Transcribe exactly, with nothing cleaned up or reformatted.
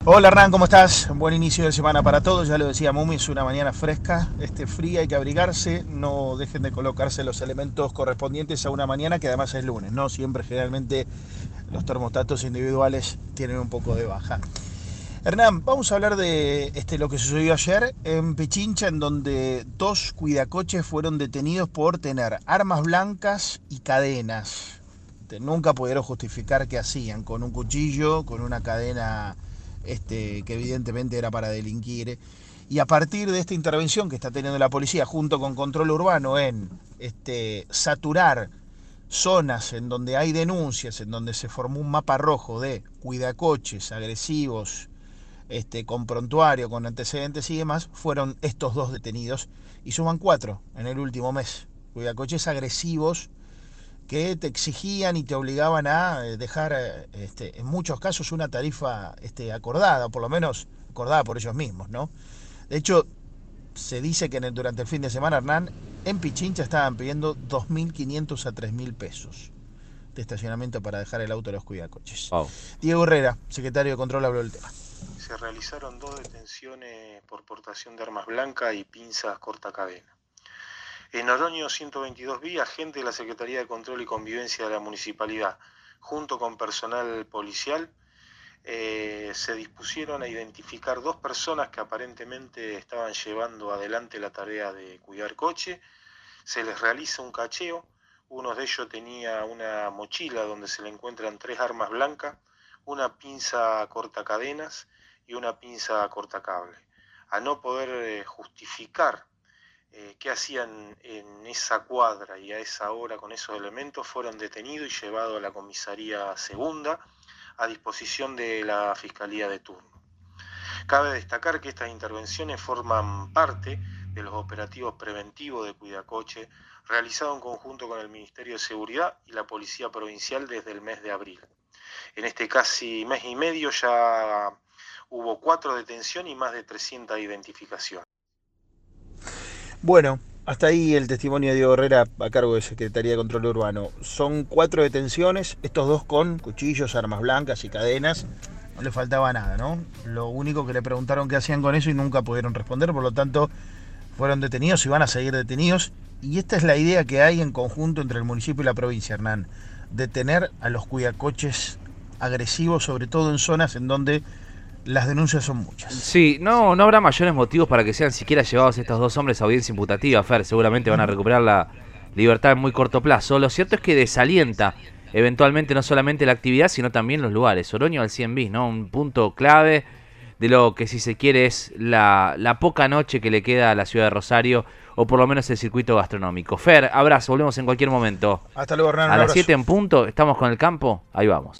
Hola Hernán, ¿cómo estás? Buen inicio de semana para todos, ya lo decía Mumi, es una mañana fresca, este, fría, hay que abrigarse, no dejen de colocarse los elementos correspondientes a una mañana que además es lunes, ¿no? Siempre generalmente los termostatos individuales tienen un poco de baja. Hernán, vamos a hablar de este, lo que sucedió ayer en Pichincha, en donde dos cuidacoches fueron detenidos por tener armas blancas y cadenas. Nunca pudieron justificar qué hacían, con un cuchillo, con una cadena este, que evidentemente era para delinquir. Y a partir de esta intervención que está teniendo la policía junto con control urbano en este, saturar zonas en donde hay denuncias, en donde se formó un mapa rojo de cuidacoches agresivos, este, con prontuario, con antecedentes y demás, fueron estos dos detenidos y suman cuatro en el último mes. Cuidacoches agresivos que te exigían y te obligaban a dejar, este, en muchos casos, una tarifa este, acordada, o por lo menos acordada por ellos mismos, ¿no? De hecho, se dice que en el, durante el fin de semana, Hernán, en Pichincha estaban pidiendo dos mil quinientos a tres mil pesos de estacionamiento para dejar el auto a los cuidacoches. Wow. Diego Herrera, secretario de Control, habló del tema. Se realizaron dos detenciones por portación de armas blancas y pinzas cortacadena. En Oroño ciento veintidós B, agente de la Secretaría de Control y Convivencia de la Municipalidad, junto con personal policial, eh, se dispusieron a identificar dos personas que aparentemente estaban llevando adelante la tarea de cuidar coche. Se les realiza un cacheo. Uno de ellos tenía una mochila donde se le encuentran tres armas blancas, una pinza cortacadenas y una pinza cortacable. A no poder eh, justificar Eh, qué hacían en esa cuadra y a esa hora con esos elementos, fueron detenidos y llevados a la comisaría segunda a disposición de la Fiscalía de turno. Cabe destacar que estas intervenciones forman parte de los operativos preventivos de Cuidacoche realizados en conjunto con el Ministerio de Seguridad y la Policía Provincial desde el mes de abril. En este casi mes y medio ya hubo cuatro detenciones y más de trescientas identificaciones. Bueno, hasta ahí el testimonio de Diego Herrera a cargo de Secretaría de Control Urbano. Son cuatro detenciones, estos dos con cuchillos, armas blancas y cadenas. No le faltaba nada, ¿no? Lo único que le preguntaron qué hacían con eso y nunca pudieron responder, por lo tanto fueron detenidos y van a seguir detenidos. Y esta es la idea que hay en conjunto entre el municipio y la provincia, Hernán. Detener a los cuidacoches agresivos, sobre todo en zonas en donde las denuncias son muchas. Sí, no, no habrá mayores motivos para que sean siquiera llevados estos dos hombres a audiencia imputativa, Fer. Seguramente van a recuperar la libertad en muy corto plazo. Lo cierto es que desalienta eventualmente no solamente la actividad, sino también los lugares. Oroño al cien bis, ¿no? Un punto clave de lo que, si se quiere, es la, la poca noche que le queda a la ciudad de Rosario, o por lo menos el circuito gastronómico. Fer, abrazo, volvemos en cualquier momento. Hasta luego, Hernán. A las siete en punto, estamos con el campo, ahí vamos.